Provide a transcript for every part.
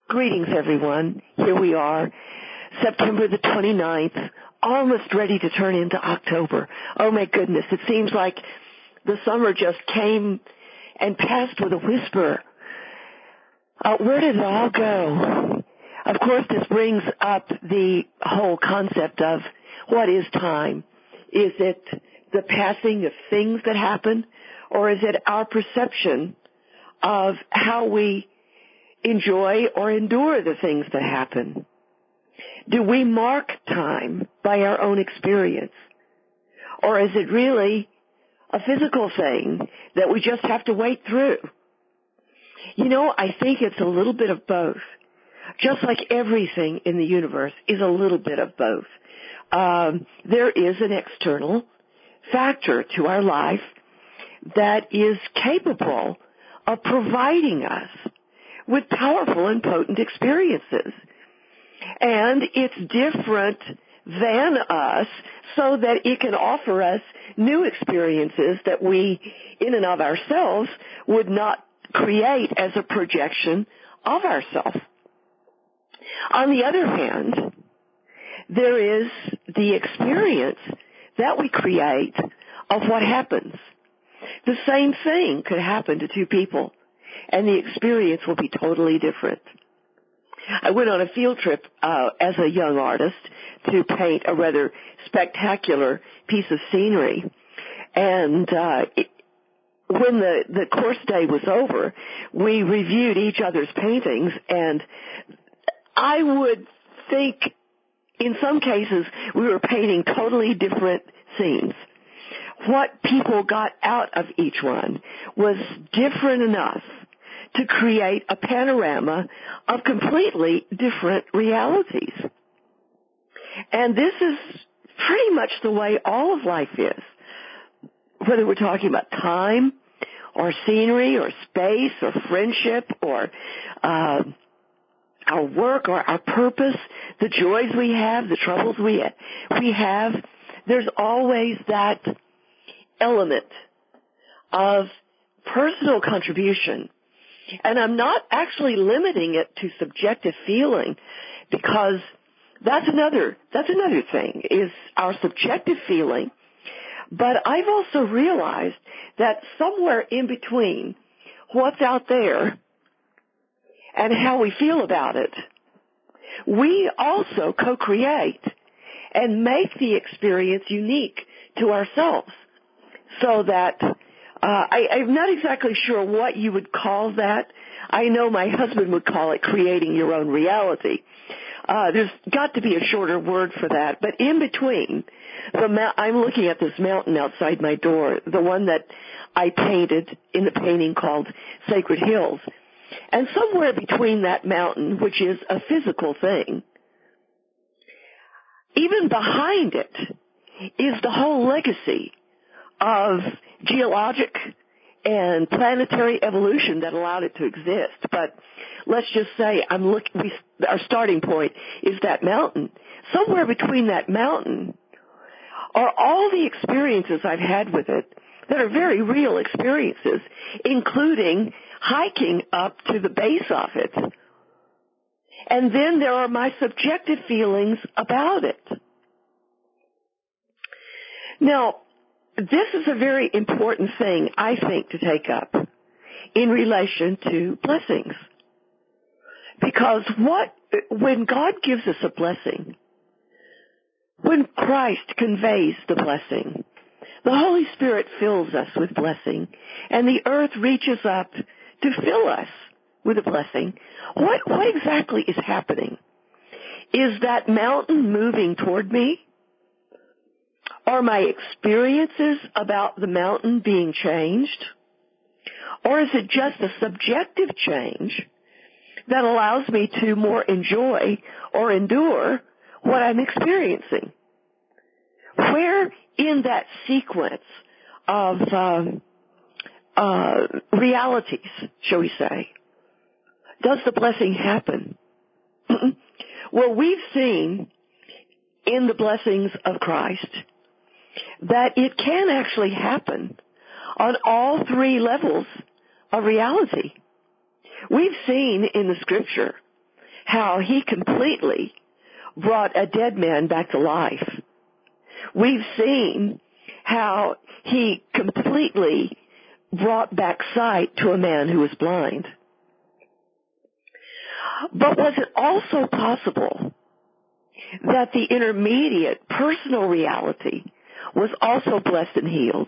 Greetings, everyone. Here we are, September the 29th, almost ready to turn into October. Oh, my goodness. It seems like the summer just came and passed with a whisper. Where did it all go? Of course, this brings up the whole concept of what is time. Is it the passing of things that happen, or is it our perception of how we enjoy or endure the things that happen? Do we mark time by our own experience? Or is it really a physical thing that we just have to wait through? You know, I think it's a little bit of both. Just like everything in the universe is a little bit of both. There is an external factor to our life that is capable of providing us with powerful and potent experiences. And it's different than us so that it can offer us new experiences that we, in and of ourselves, would not create as a projection of ourselves. On the other hand, there is the experience that we create of what happens. The same thing could happen to two people, and the experience will be totally different. I went on a field trip as a young artist to paint a rather spectacular piece of scenery. And when the course day was over, we reviewed each other's paintings, and I would think in some cases we were painting totally different scenes. What people got out of each one was different enough to create a panorama of completely different realities. And this is pretty much the way all of life is. Whether we're talking about time or scenery or space or friendship or our work or our purpose, the joys we have, the troubles we have, there's always that element of personal contribution. And I'm not actually limiting it to subjective feeling, because that's another thing, is our subjective feeling. But I've also realized that somewhere in between what's out there and how we feel about it, we also co-create and make the experience unique to ourselves. So that I'm not exactly sure what you would call that. I know my husband would call it creating your own reality. There's got to be a shorter word for that. But in between, I'm looking at this mountain outside my door, the one that I painted in the painting called Sacred Hills. And somewhere between that mountain, which is a physical thing, even behind it is the whole legacy of geologic and planetary evolution that allowed it to exist. But let's just say our starting point is that mountain. Somewhere between that mountain are all the experiences I've had with it that are very real experiences, including hiking up to the base of it. And then there are my subjective feelings about it. Now, this is a very important thing, I think, to take up in relation to blessings. Because when God gives us a blessing, when Christ conveys the blessing, the Holy Spirit fills us with blessing, and the earth reaches up to fill us with a blessing. What exactly is happening? Is that mountain moving toward me? Are my experiences about the mountain being changed? Or is it just a subjective change that allows me to more enjoy or endure what I'm experiencing? Where in that sequence of realities, shall we say, does the blessing happen? Well, we've seen in the blessings of Christ that it can actually happen on all three levels of reality. We've seen in the Scripture how he completely brought a dead man back to life. We've seen how he completely brought back sight to a man who was blind. But was it also possible that the intermediate personal reality was also blessed and healed?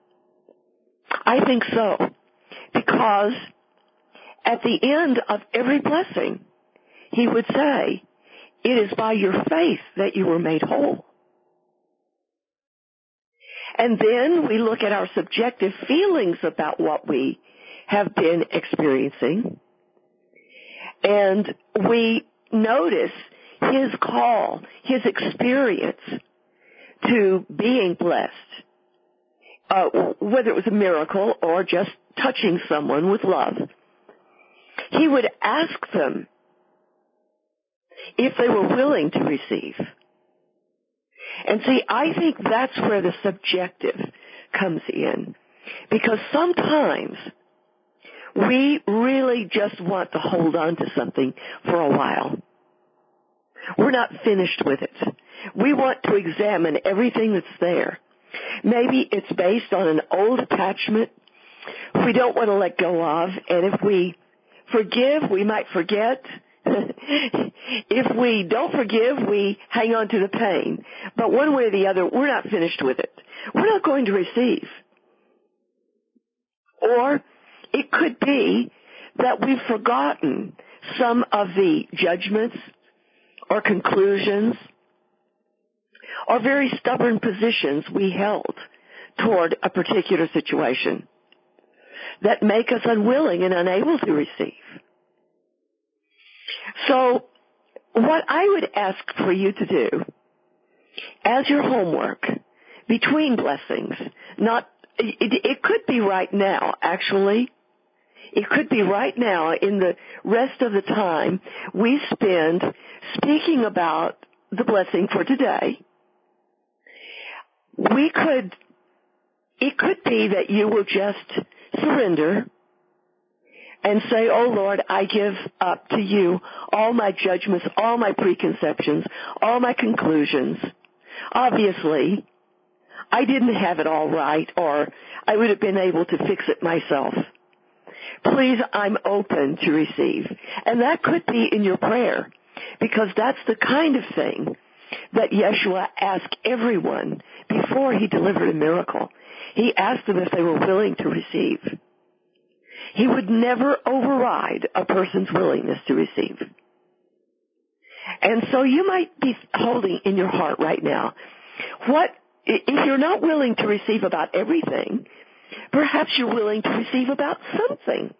I think so, because at the end of every blessing, he would say, "It is by your faith that you were made whole." And then we look at our subjective feelings about what we have been experiencing, and we notice his call, his experience to being blessed, whether it was a miracle or just touching someone with love. He would ask them if they were willing to receive. And see, I think that's where the subjective comes in, because sometimes we really just want to hold on to something for a while. We're not finished with it. We want to examine everything that's there. Maybe it's based on an old attachment we don't want to let go of, and if we forgive, we might forget. If we don't forgive, we hang on to the pain. But one way or the other, we're not finished with it. We're not going to receive. Or it could be that we've forgotten some of the judgments or conclusions or very stubborn positions we held toward a particular situation that make us unwilling and unable to receive. So what I would ask for you to do as your homework between blessings, it could be right now, actually. It could be right now in the rest of the time we spend speaking about the blessing for today. It could be that you will just surrender and say, "Oh Lord, I give up to you all my judgments, all my preconceptions, all my conclusions. Obviously, I didn't have it all right, or I would have been able to fix it myself. Please, I'm open to receive." And that could be in your prayer, because that's the kind of thing that Yeshua asked everyone before he delivered a miracle. He asked them if they were willing to receive. He would never override a person's willingness to receive. And so you might be holding in your heart right now, if you're not willing to receive about everything, perhaps you're willing to receive about something.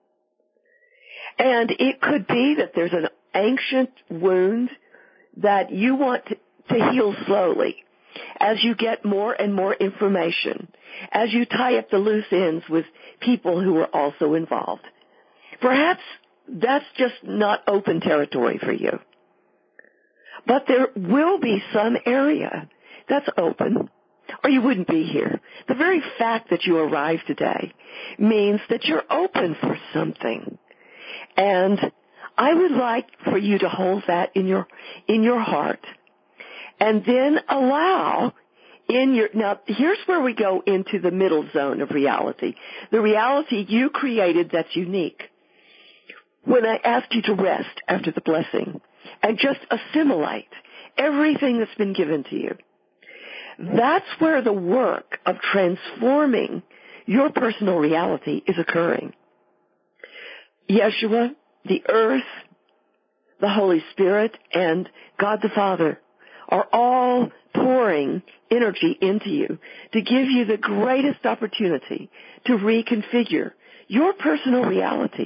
And it could be that there's an ancient wound that you want to heal slowly as you get more and more information, as you tie up the loose ends with people who are also involved. Perhaps that's just not open territory for you. But there will be some area that's open, or you wouldn't be here. The very fact that you arrived today means that you're open for something. And I would like for you to hold that in your heart. And then allow now here's where we go into the middle zone of reality. The reality you created that's unique. When I asked you to rest after the blessing and just assimilate everything that's been given to you, that's where the work of transforming your personal reality is occurring. Yeshua, the earth, the Holy Spirit, and God the Father are all pouring energy into you to give you the greatest opportunity to reconfigure your personal reality,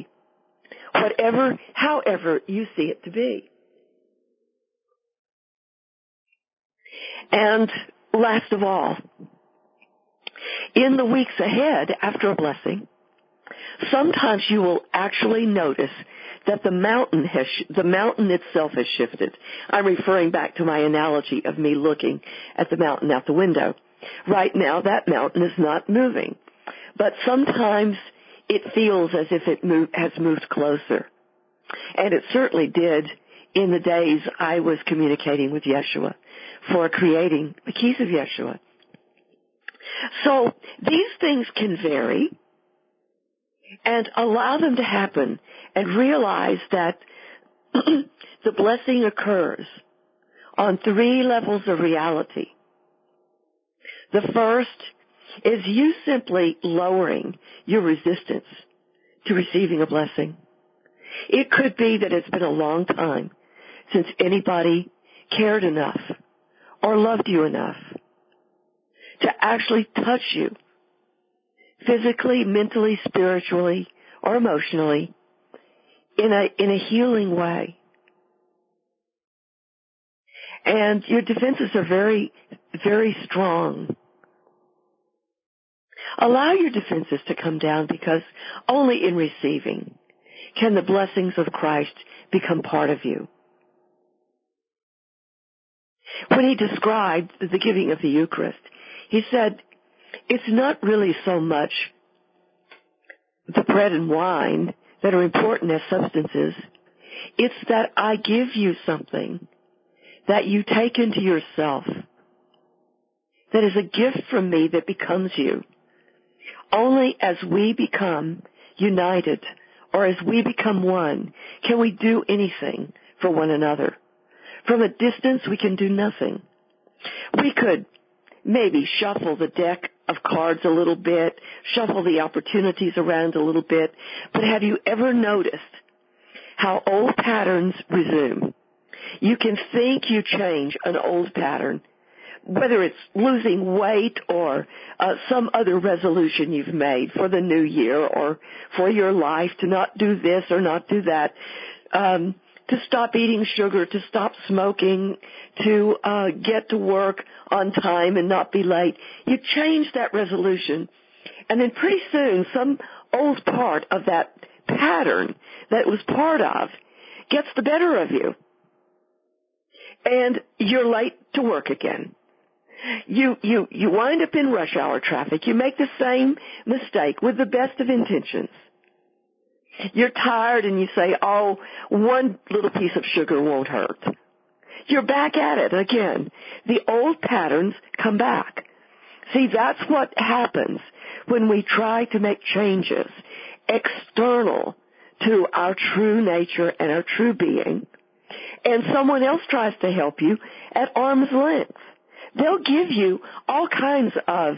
however you see it to be. And last of all, in the weeks ahead after a blessing, sometimes you will actually notice that the mountain itself has shifted. I'm referring back to my analogy of me looking at the mountain out the window. Right now, that mountain is not moving, but sometimes it feels as if it has moved closer. And it certainly did in the days I was communicating with Yeshua for creating the Keys of Yeshua. So these things can vary, and allow them to happen and realize that the blessing occurs on 3 levels of reality. The first is you simply lowering your resistance to receiving a blessing. It could be that it's been a long time since anybody cared enough or loved you enough to actually touch you physically, mentally, spiritually, or emotionally in a healing way. And your defenses are very, very strong. Allow your defenses to come down, because only in receiving can the blessings of Christ become part of you. When he described the giving of the Eucharist, he said, it's not really so much the bread and wine that are important as substances. It's that I give you something that you take into yourself, that is a gift from me that becomes you. Only as we become united, or as we become one, can we do anything for one another. From a distance, we can do nothing. We could maybe shuffle the deck of cards a little bit, shuffle the opportunities around a little bit, but have you ever noticed how old patterns resume? You can think you change an old pattern, whether it's losing weight or some other resolution you've made for the new year or for your life, to not do this or not do that, to stop eating sugar, to stop smoking, to get to work on time and not be late. You change that resolution, and then pretty soon some old part of that pattern that was part of gets the better of you, and you're late to work again. You wind up in rush hour traffic. You make the same mistake with the best of intentions. You're tired and you say, oh, one little piece of sugar won't hurt. You're back at it again. The old patterns come back. See, that's what happens when we try to make changes external to our true nature and our true being, and someone else tries to help you at arm's length. They'll give you all kinds of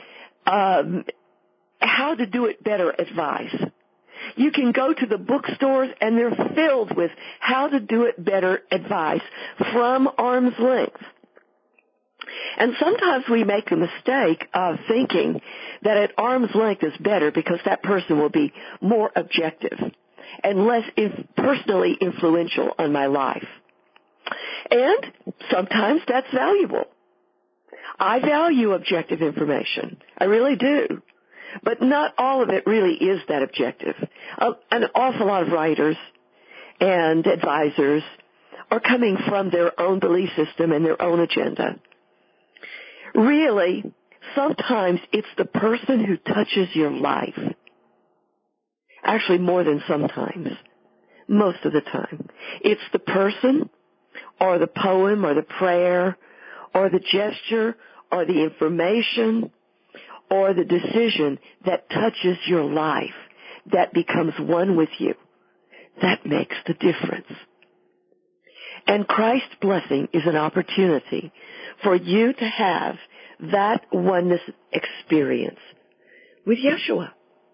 how to do it better advice. You can go to the bookstores, and they're filled with how to do it better advice from arm's length. And sometimes we make the mistake of thinking that at arm's length is better because that person will be more objective and less personally influential on my life. And sometimes that's valuable. I value objective information. I really do. But not all of it really is that objective. An awful lot of writers and advisors are coming from their own belief system and their own agenda. Really, sometimes it's the person who touches your life. Actually, more than sometimes. Most of the time. It's the person or the poem or the prayer or the gesture or the information or the decision that touches your life, that becomes one with you. That makes the difference. And Christ's blessing is an opportunity for you to have that oneness experience with Yeshua.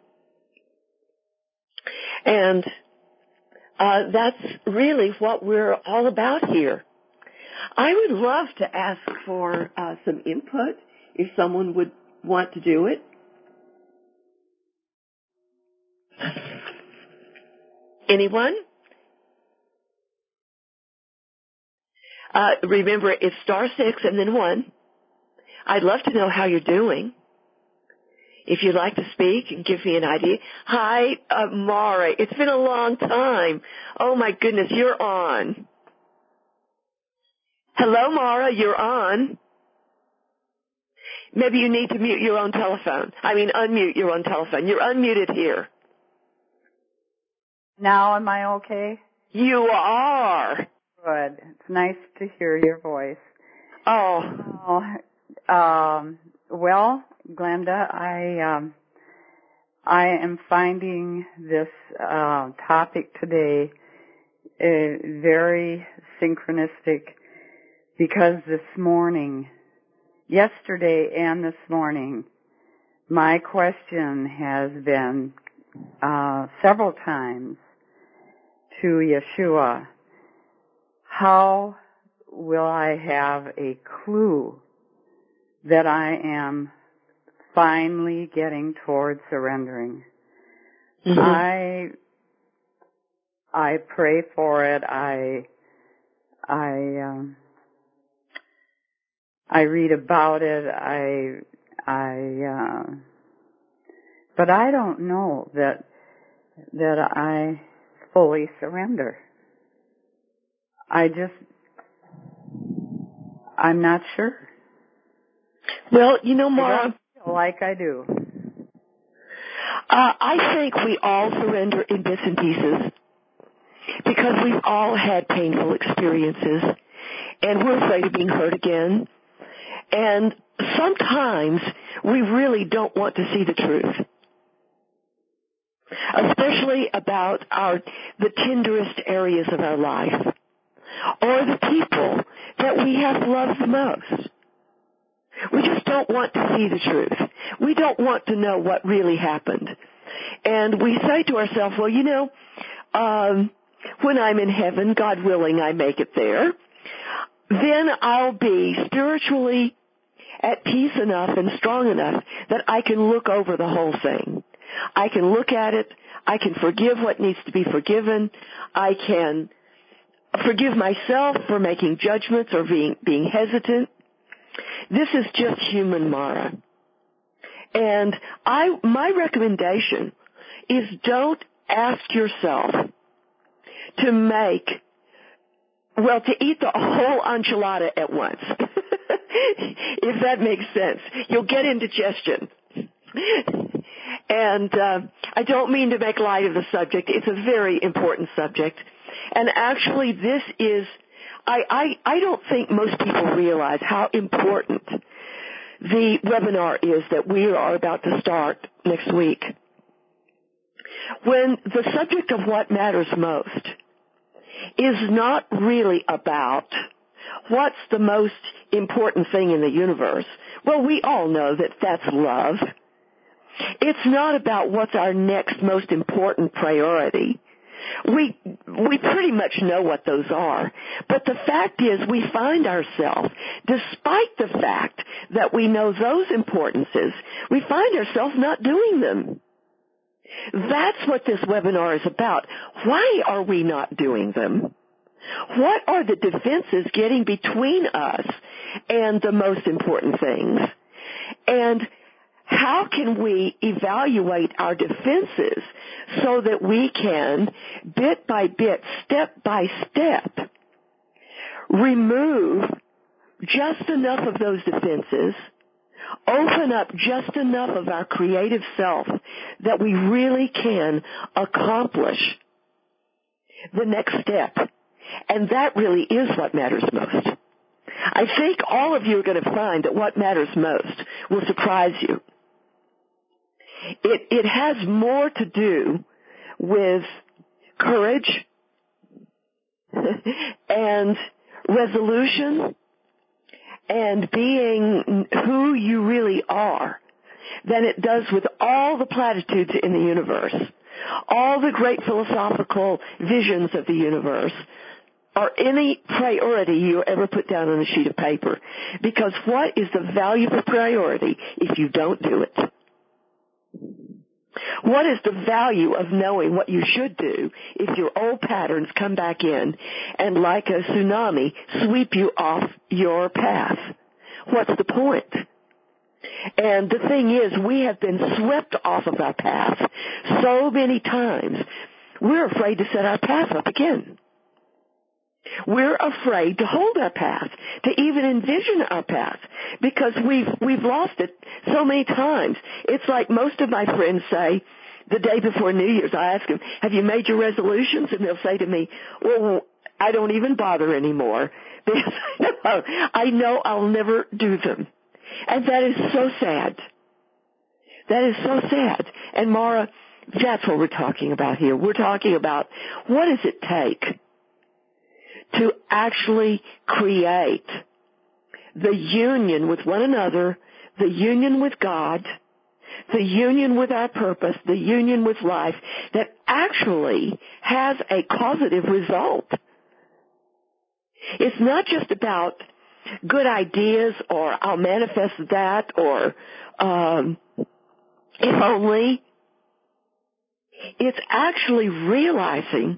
And that's really what we're all about here. I would love to ask for some input if someone would want to do it. Anyone? Remember, it's *6 and then 1. I'd love to know how you're doing. If you'd like to speak and give me an idea. Hi, Mara. It's been a long time. Oh, my goodness, you're on. Hello, Mara, you're on. Maybe you need to mute your own telephone. Unmute your own telephone. You're unmuted here. Now am I okay? You are. Good. It's nice to hear your voice. Oh. Well, Glenda, I am finding this topic today very synchronistic because yesterday and this morning, my question has been several times to Yeshua, how will I have a clue that I am finally getting towards surrendering? Mm-hmm. I pray for it. I read about it. But I don't know that I fully surrender. I'm not sure. Well, Mara, I don't feel like I do. I think we all surrender in bits and pieces because we've all had painful experiences and we're afraid of being hurt again. And sometimes we really don't want to see the truth, especially about the tenderest areas of our life or the people that we have loved the most. We just don't want to see the truth. We don't want to know what really happened. And we say to ourselves, well, when I'm in heaven, God willing, I make it there, then I'll be spiritually at peace enough and strong enough that I can look over the whole thing. I can look at it. I can forgive what needs to be forgiven. I can forgive myself for making judgments or being hesitant. This is just human, Mara. And my recommendation is don't ask yourself to eat the whole enchilada at once. If that makes sense. You'll get indigestion. And I don't mean to make light of the subject. It's a very important subject. And actually this is, I don't think most people realize how important the webinar is that we are about to start next week. When the subject of what matters most is not really about what's the most important thing in the universe. Well, we all know that that's love. It's not about what's our next most important priority. We pretty much know what those are. But the fact is we find ourselves, despite the fact that we know those importances, we find ourselves not doing them. That's what this webinar is about. Why are we not doing them? What are the defenses getting between us and the most important things? And how can we evaluate our defenses so that we can, bit by bit, step by step, remove just enough of those defenses, open up just enough of our creative self that we really can accomplish the next step? And that really is what matters most. I think all of you are going to find that what matters most will surprise you. It has more to do with courage and resolution and being who you really are than it does with all the platitudes in the universe, all the great philosophical visions of the universe, or any priority you ever put down on a sheet of paper. Because what is the value of a priority if you don't do it? What is the value of knowing what you should do if your old patterns come back in and like a tsunami sweep you off your path? What's the point? And the thing is, we have been swept off of our path so many times, we're afraid to set our path up again. We're afraid to hold our path, to even envision our path, because we've lost it so many times. It's like most of my friends say, the day before New Year's, I ask them, have you made your resolutions? And they'll say to me, well, I don't even bother anymore because I know I'll never do them. And that is so sad. That is so sad. And Mara, that's what we're talking about here. We're talking about what does it take to actually create the union with one another, the union with God, the union with our purpose, the union with life that actually has a causative result. It's not just about good ideas or I'll manifest that or if only. It's actually realizing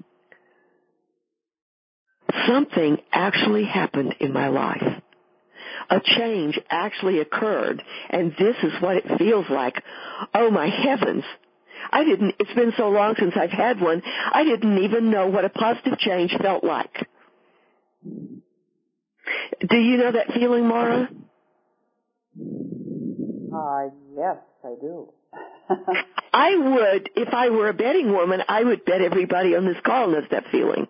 something actually happened in my life. A change actually occurred, and this is what it feels like. Oh, my heavens. It's been so long since I've had one, I didn't even know what a positive change felt like. Do you know that feeling, Mara? Yes, I do. I would, if I were a betting woman, I would bet everybody on this call knows that feeling.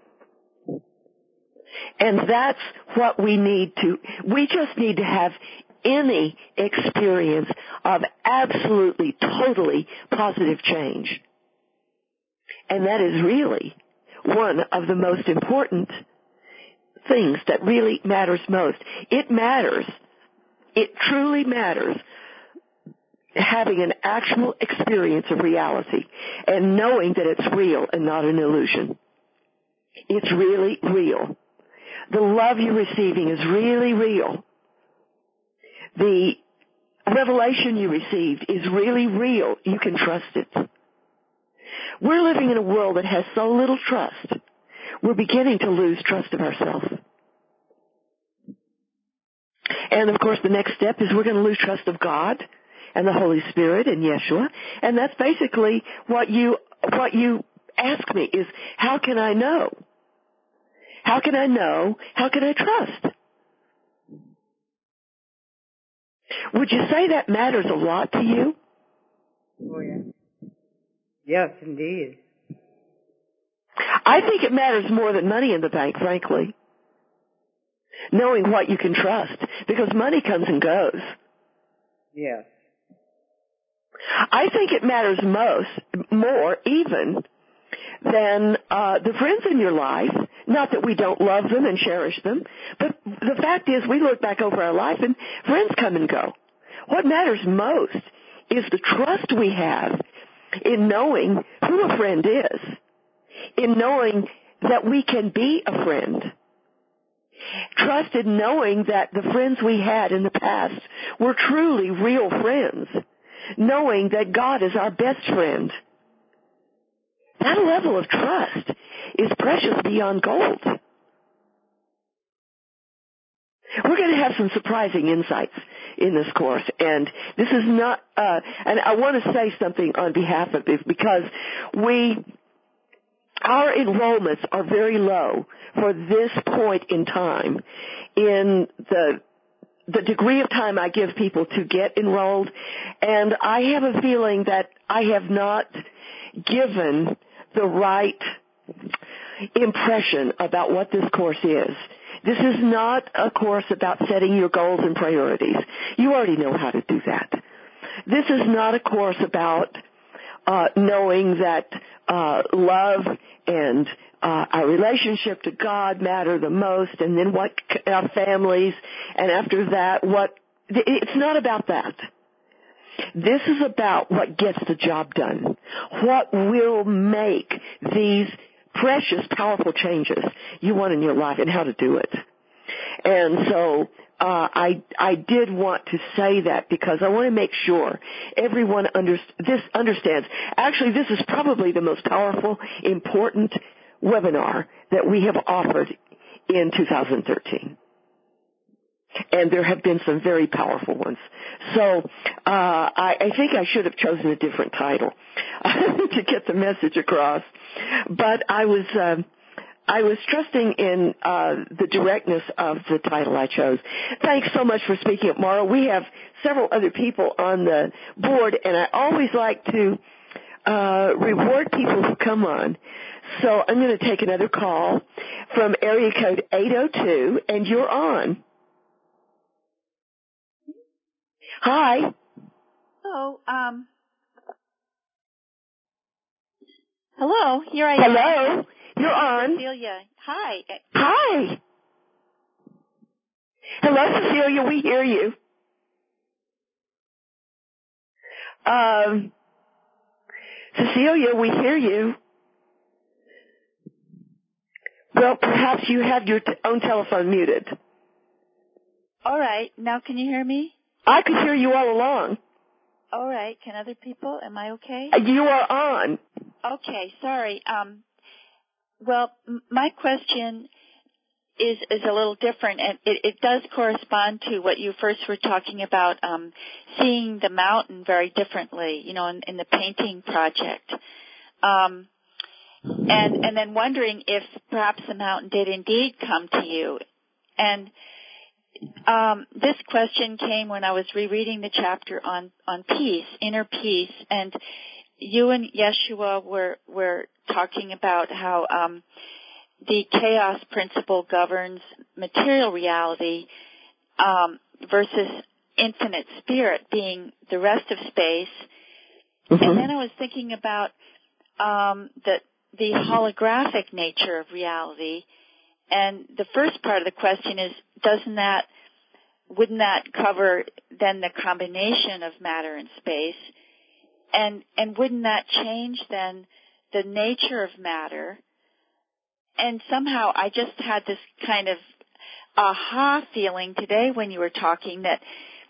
And that's what we just need to have any experience of absolutely, totally positive change. And that is really one of the most important things that really matters most. It matters. It truly matters having an actual experience of reality and knowing that it's real and not an illusion. It's really real. The love you're receiving is really real. The revelation you received is really real. You can trust it. We're living in a world that has so little trust. We're beginning to lose trust of ourselves. And, of course, the next step is we're going to lose trust of God and the Holy Spirit and Yeshua. And that's basically what you ask me is, how can I know? How can I know? How can I trust? Would you say that matters a lot to you? Oh, yeah. Yes, indeed. I think it matters more than money in the bank, frankly. Knowing what you can trust, because money comes and goes. Yes. I think it matters more even than the friends in your life. Not that we don't love them and cherish them, but the fact is we look back over our life and friends come and go. What matters most is the trust we have in knowing who a friend is, in knowing that we can be a friend. Trust in knowing that the friends we had in the past were truly real friends, knowing that God is our best friend. That level of trust is precious beyond gold. We're going to have some surprising insights in this course, and this is not, and I want to say something on behalf of this because our enrollments are very low for this point in time in the degree of time I give people to get enrolled, and I have a feeling that I have not given the right impression about what this course is. This is not a course about setting your goals and priorities. You already know how to do that. This is not a course about knowing that love and our relationship to God matter the most, and then what our families, and after that, it's not about that. This is about what gets the job done, what will make these precious, powerful changes you want in your life and how to do it. And so I did want to say that because I want to make sure everyone understands. Actually, this is probably the most powerful, important webinar that we have offered in 2013. And there have been some very powerful ones. So I think I should have chosen a different title to get the message across. But I was trusting in the directness of the title I chose. Thanks so much for speaking up, Mara. We have several other people on the board, and I always like to reward people who come on. So I'm going to take another call from area code 802, and you're on. Hi. Hello. Hello. Here I am. Hello. You're on. Cecilia. Hi. Hi. Hello, Cecilia. We hear you. Cecilia, we hear you. Well, perhaps you have your own telephone muted. All right. Now can you hear me? I could hear you all along. All right. Can other people? Am I okay? You are on. Okay. Sorry. Well, my question is a little different, and it does correspond to what you first were talking about, seeing the mountain very differently, you know, in the painting project. And then wondering if perhaps the mountain did indeed come to you. And this question came when I was rereading the chapter on peace, inner peace, and you and Yeshua were talking about how the chaos principle governs material reality versus infinite spirit being the rest of space. Mm-hmm. And then I was thinking about the holographic nature of reality. And the first part of the question is, wouldn't that cover then the combination of matter and space? And wouldn't that change then the nature of matter? And somehow I just had this kind of aha feeling today when you were talking that,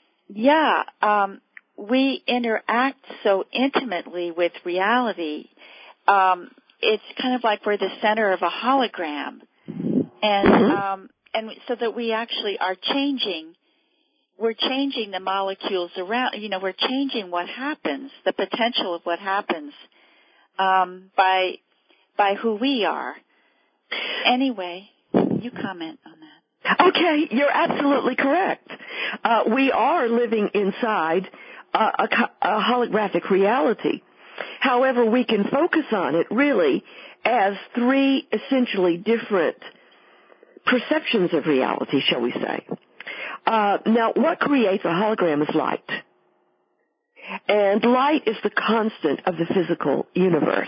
we interact so intimately with reality. It's kind of like we're the center of a hologram. And so that we actually are changing. We're changing the molecules around, you know, we're changing what happens, the potential of what happens, by who we are. Anyway, you comment on that. Okay, you're absolutely correct. We are living inside a holographic reality. However, we can focus on it really as three essentially different perceptions of reality, shall we say. Now, what creates a hologram is light. And light is the constant of the physical universe.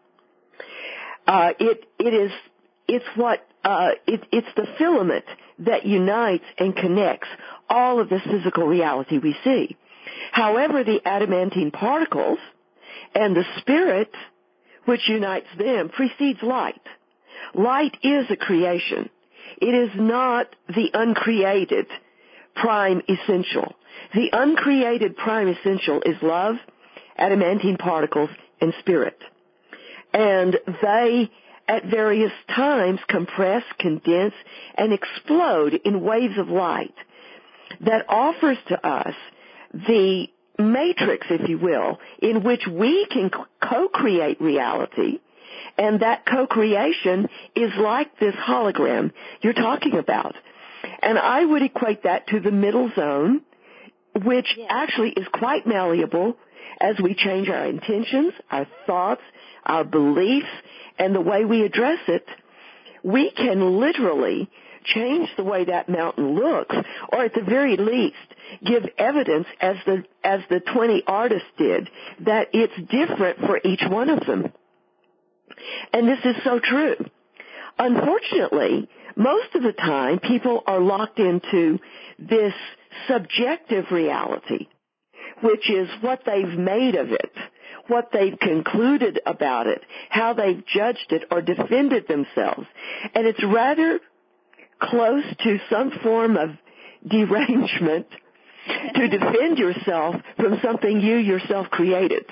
It's the filament that unites and connects all of this physical reality we see. However, the adamantine particles and the spirit which unites them precedes light. Light is a creation. It is not the uncreated prime essential. The uncreated prime essential is love, adamantine particles, and spirit. And they, at various times, compress, condense, and explode in waves of light that offers to us the matrix, if you will, in which we can co-create reality. And that co-creation is like this hologram you're talking about. And I would equate that to the middle zone, which actually is quite malleable as we change our intentions, our thoughts, our beliefs, and the way we address it. We can literally change the way that mountain looks, or at the very least give evidence, as the 20 artists did, that it's different for each one of them. And this is so true. Unfortunately, most of the time people are locked into this subjective reality, which is what they've made of it, what they've concluded about it, how they've judged it or defended themselves. And it's rather close to some form of derangement to defend yourself from something you yourself created.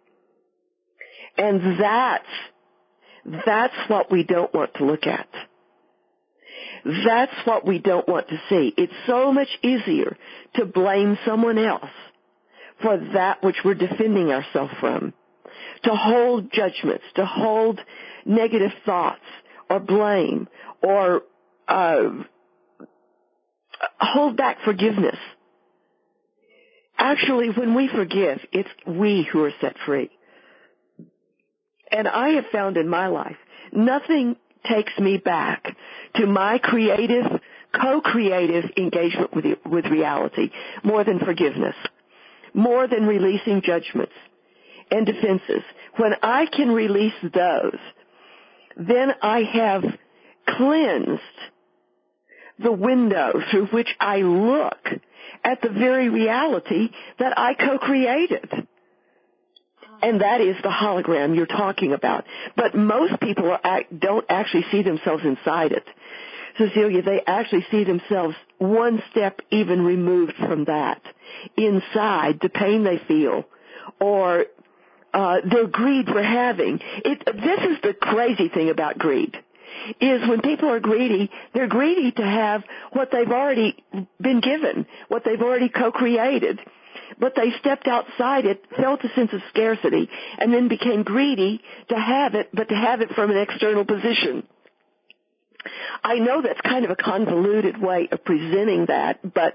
And that's what we don't want to look at. That's what we don't want to see. It's so much easier to blame someone else for that which we're defending ourselves from, to hold judgments, to hold negative thoughts or blame or hold back forgiveness. Actually, when we forgive, it's we who are set free. And I have found in my life, nothing takes me back to my co-creative engagement with reality more than forgiveness, more than releasing judgments and defenses. When I can release those, then I have cleansed the window through which I look at the very reality that I co-created. And that is the hologram you're talking about. But most people don't actually see themselves inside it. Cecilia, they actually see themselves one step even removed from that, inside the pain they feel, or their greed for having. This is the crazy thing about greed, is when people are greedy, they're greedy to have what they've already been given, what they've already co-created. But they stepped outside it, felt a sense of scarcity, and then became greedy to have it, but to have it from an external position. I know that's kind of a convoluted way of presenting that, but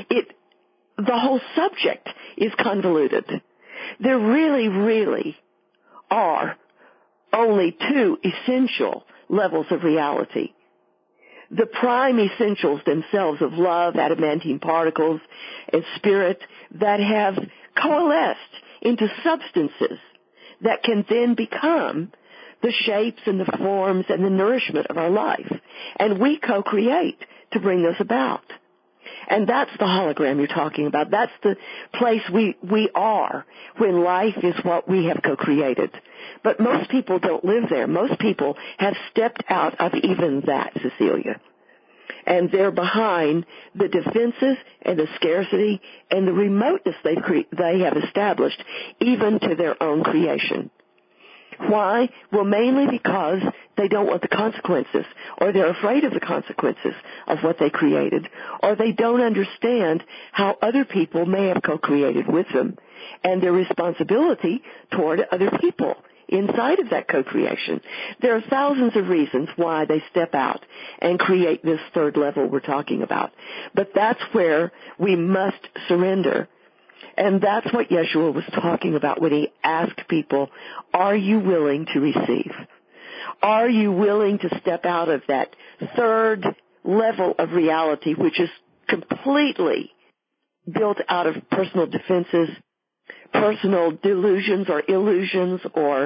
the whole subject is convoluted. There really, really are only two essential levels of reality. The prime essentials themselves of love, adamantine particles, and spirit that have coalesced into substances that can then become the shapes and the forms and the nourishment of our life. And we co-create to bring this about. And that's the hologram you're talking about. That's the place we are when life is what we have co-created. But most people don't live there. Most people have stepped out of even that, Cecilia. And they're behind the defenses and the scarcity and the remoteness they have established even to their own creation. Why? Well, mainly because they don't want the consequences, or they're afraid of the consequences of what they created, or they don't understand how other people may have co-created with them and their responsibility toward other people inside of that co-creation. There are thousands of reasons why they step out and create this third level we're talking about. But that's where we must surrender. And that's what Yeshua was talking about when he asked people, are you willing to receive? Are you willing to step out of that third level of reality, which is completely built out of personal defenses, personal delusions or illusions or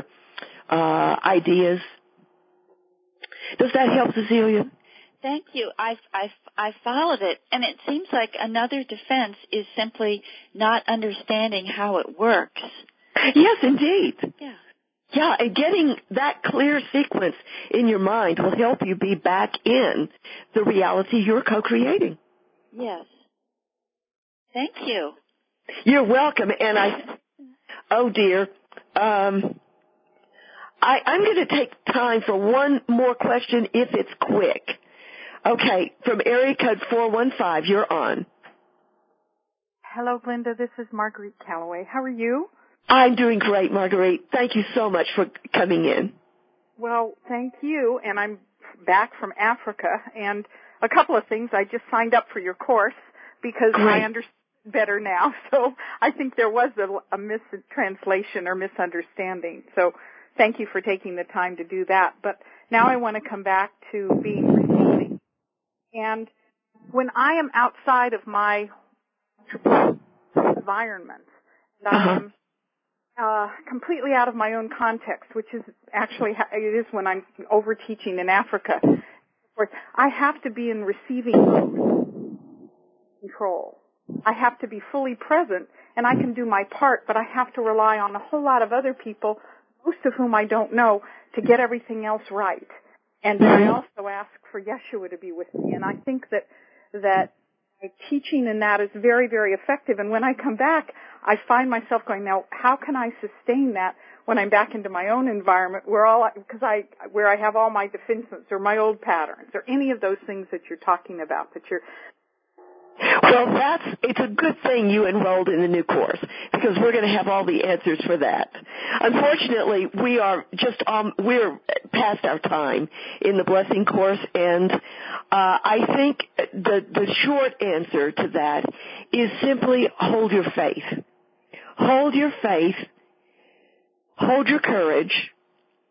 ideas? Does that help, Cecilia? Thank you. I followed it, and it seems like another defense is simply not understanding how it works. Yes, indeed. Yeah. Yeah, and getting that clear sequence in your mind will help you be back in the reality you're co-creating. Yes. Thank you. You're welcome. And oh dear, I'm going to take time for one more question if it's quick. Okay, from area code 415, you're on. Hello, Glenda. This is Marguerite Calloway. How are you? I'm doing great, Marguerite. Thank you so much for coming in. Well, thank you. And I'm back from Africa. And a couple of things. I just signed up for your course because I understand better now. So I think there was a mistranslation or misunderstanding. So thank you for taking the time to do that. But now I want to come back to being receiving. And when I am outside of my environment, and I am completely out of my own context, which is actually, it is when I'm over teaching in Africa. I have to be in receiving mode, control. I have to be fully present, and I can do my part, but I have to rely on a whole lot of other people, most of whom I don't know, to get everything else right. And I also ask for Yeshua to be with me, and I think that my teaching in that is very, very effective. And when I come back, I find myself going, now, how can I sustain that when I'm back into my own environment where I have all my defenses or my old patterns or any of those things that you're talking about, that you're... Well, it's a good thing you enrolled in the new course, because we're going to have all the answers for that. Unfortunately, we're past our time in the blessing course, and I think the short answer to that is simply hold your faith. Hold your faith, hold your courage,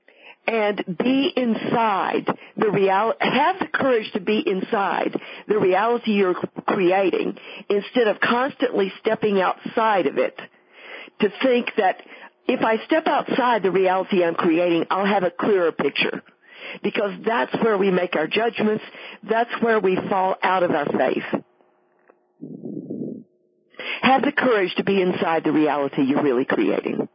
and be inside the reality, have the courage to be inside the reality you're creating instead of constantly stepping outside of it to think that if I step outside the reality I'm creating, I'll have a clearer picture. Because that's where we make our judgments. That's where we fall out of our faith. Have the courage to be inside the reality you're really creating.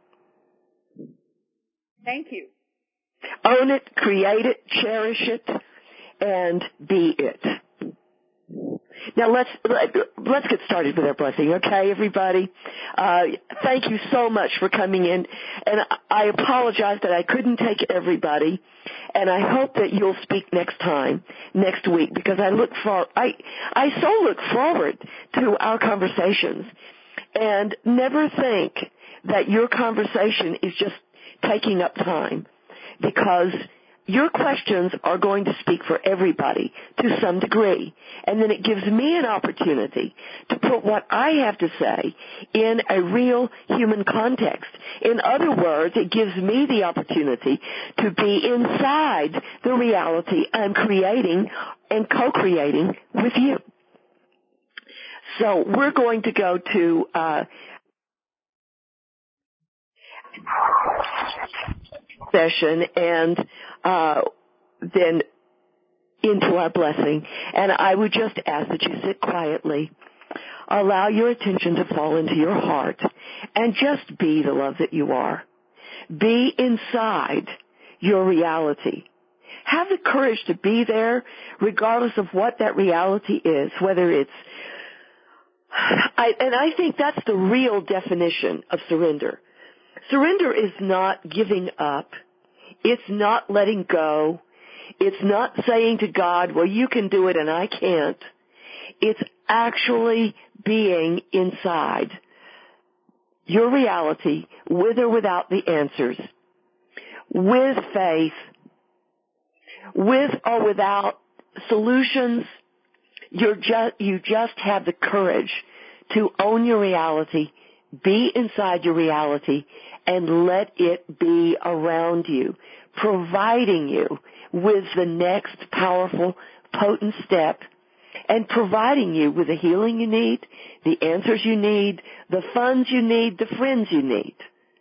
Thank you. Own it, create it, cherish it, and be it. Now let's get started with our blessing, okay, everybody? Thank you so much for coming in, and I apologize that I couldn't take everybody, and I hope that you'll speak next week, because I so look forward to our conversations, and never think that your conversation is just taking up time, because your questions are going to speak for everybody to some degree. And then it gives me an opportunity to put what I have to say in a real human context. In other words, it gives me the opportunity to be inside the reality I'm creating and co-creating with you. So we're going to go to session and then into our blessing. And I would just ask that you sit quietly, allow your attention to fall into your heart, and just be the love that you are. Be inside your reality. Have the courage to be there regardless of what that reality is, whether it's and I think that's the real definition of surrender. Surrender is not giving up. It's not letting go. It's not saying to God, well, you can do it and I can't. It's actually being inside your reality, with or without the answers, with faith, with or without solutions. You just have the courage to own your reality, be inside your reality, and let it be around you, providing you with the next powerful, potent step, and providing you with the healing you need, the answers you need, the funds you need, the friends you need.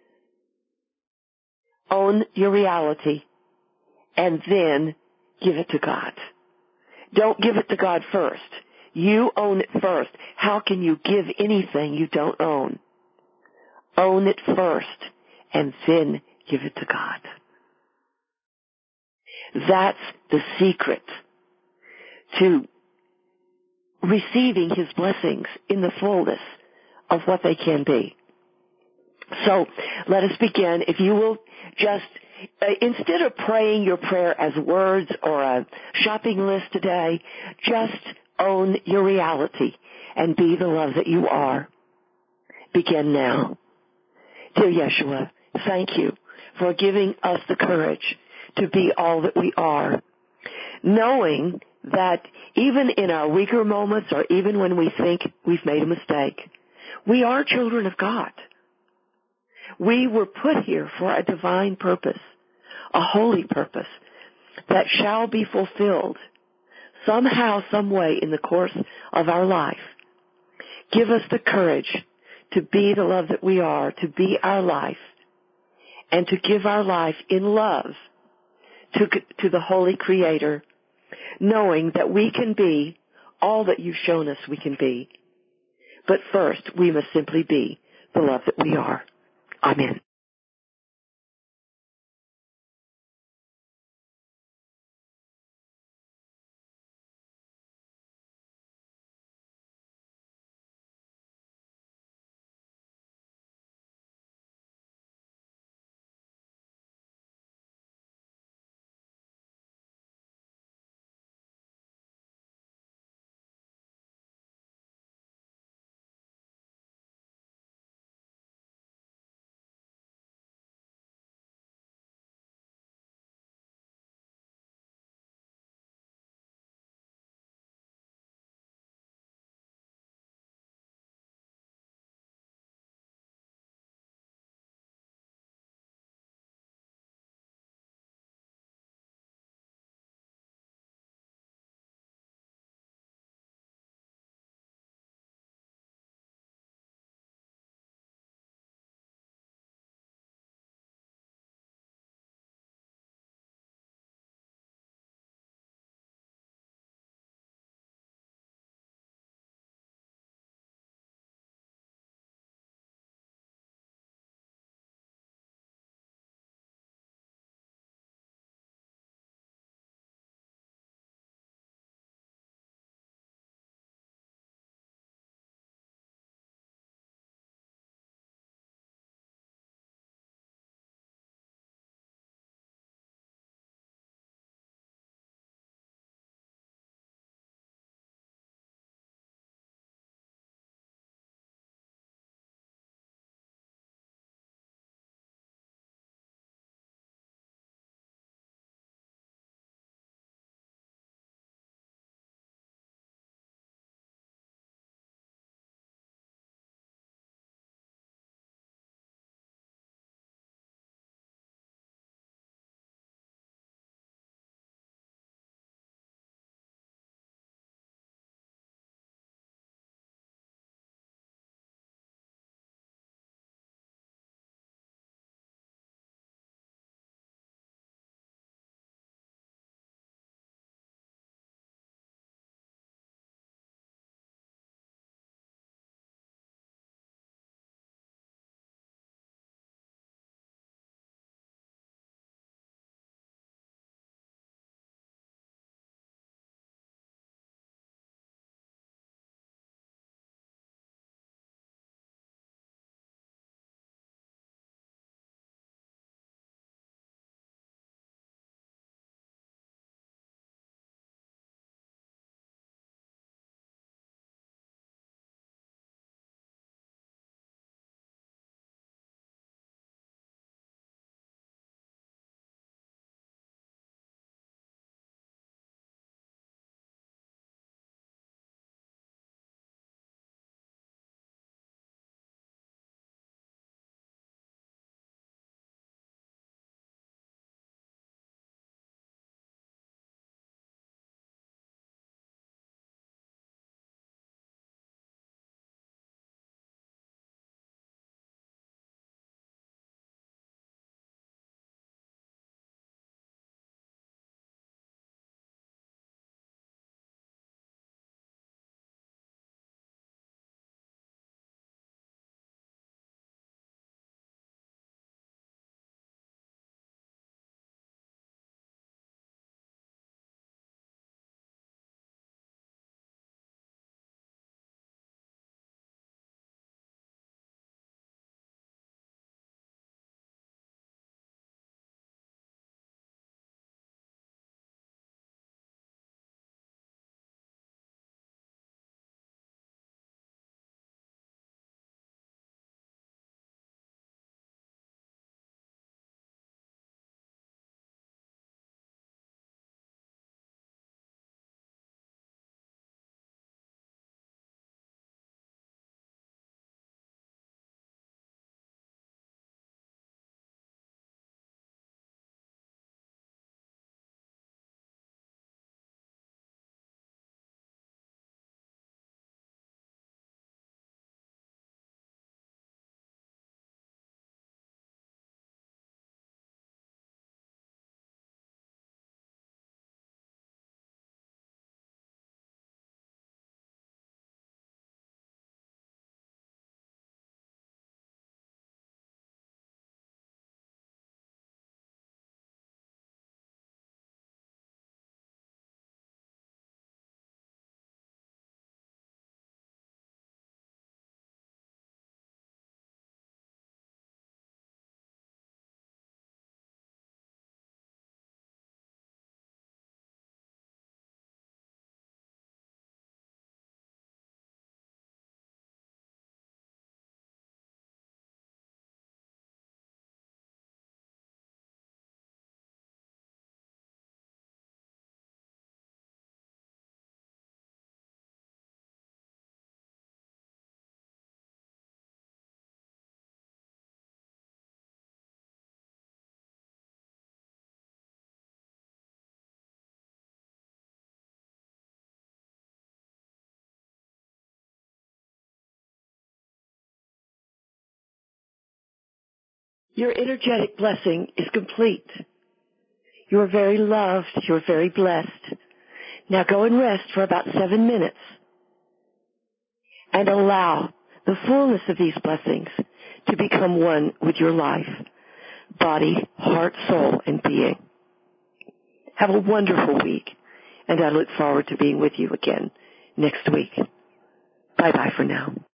Own your reality, and then give it to God. Don't give it to God first. You own it first. How can you give anything you don't own? Own it first, and then give it to God. That's the secret to receiving His blessings in the fullness of what they can be. So let us begin. If you will just, instead of praying your prayer as words or a shopping list today, just own your reality and be the love that you are. Begin now. Dear Yeshua, thank you for giving us the courage to be all that we are, knowing that even in our weaker moments or even when we think we've made a mistake, we are children of God. We were put here for a divine purpose, a holy purpose that shall be fulfilled somehow, some way in the course of our life. Give us the courage to be the love that we are, to be our life, and to give our life in love to the Holy Creator, knowing that we can be all that you've shown us we can be. But first, we must simply be the love that we are. Amen. Your energetic blessing is complete. You are very loved. You are very blessed. Now go and rest for about 7 minutes and allow the fullness of these blessings to become one with your life, body, heart, soul, and being. Have a wonderful week, and I look forward to being with you again next week. Bye-bye for now.